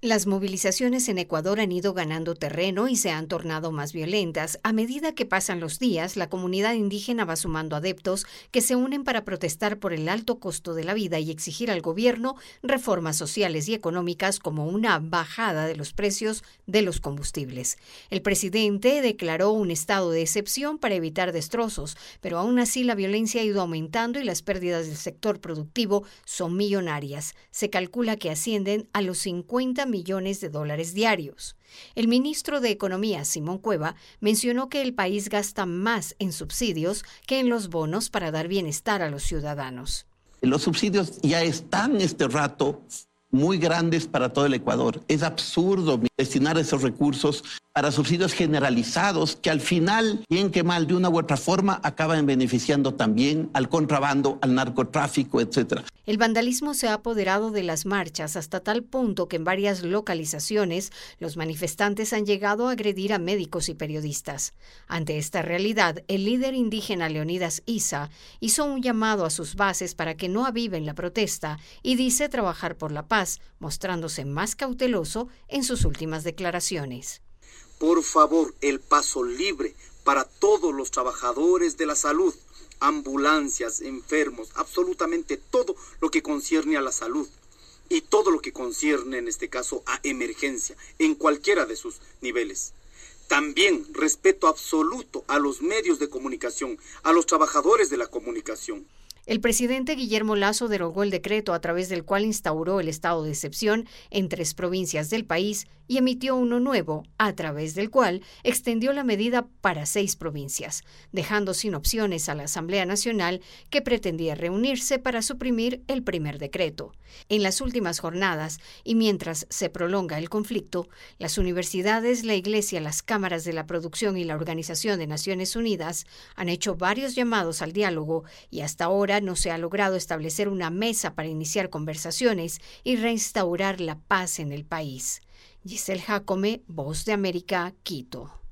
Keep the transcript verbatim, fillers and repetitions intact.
Las movilizaciones en Ecuador han ido ganando terreno y se han tornado más violentas. A medida que pasan los días, la comunidad indígena va sumando adeptos que se unen para protestar por el alto costo de la vida y exigir al gobierno reformas sociales y económicas como una bajada de los precios de los combustibles. El presidente declaró un estado de excepción para evitar destrozos, pero aún así la violencia ha ido aumentando y las pérdidas del sector productivo son millonarias. Se calcula que ascienden a los cincuenta millones de dólares diarios. El ministro de Economía, Simón Cueva, mencionó que el país gasta más en subsidios que en los bonos para dar bienestar a los ciudadanos. Los subsidios ya están este rato muy grandes para todo el Ecuador. Es absurdo destinar esos recursos para subsidios generalizados que al final, bien que mal, de una u otra forma, acaban beneficiando también al contrabando, al narcotráfico, etcétera. El vandalismo se ha apoderado de las marchas hasta tal punto que en varias localizaciones los manifestantes han llegado a agredir a médicos y periodistas. Ante esta realidad, el líder indígena Leonidas Issa hizo un llamado a sus bases para que no aviven la protesta y dice trabajar por la paz, mostrándose más cauteloso en sus últimas declaraciones. Por favor, el paso libre para todos los trabajadores de la salud, ambulancias, enfermos, absolutamente todo lo que concierne a la salud y todo lo que concierne en este caso a emergencia, en cualquiera de sus niveles. También respeto absoluto a los medios de comunicación, a los trabajadores de la comunicación. El presidente Guillermo Lasso derogó el decreto a través del cual instauró el estado de excepción en tres provincias del país y emitió uno nuevo, a través del cual extendió la medida para seis provincias, dejando sin opciones a la Asamblea Nacional que pretendía reunirse para suprimir el primer decreto. En las últimas jornadas, y mientras se prolonga el conflicto, las universidades, la Iglesia, las cámaras de la producción y la Organización de Naciones Unidas han hecho varios llamados al diálogo y hasta ahora no se ha logrado establecer una mesa para iniciar conversaciones y reinstaurar la paz en el país. Giselle Jacome, Voz de América, Quito.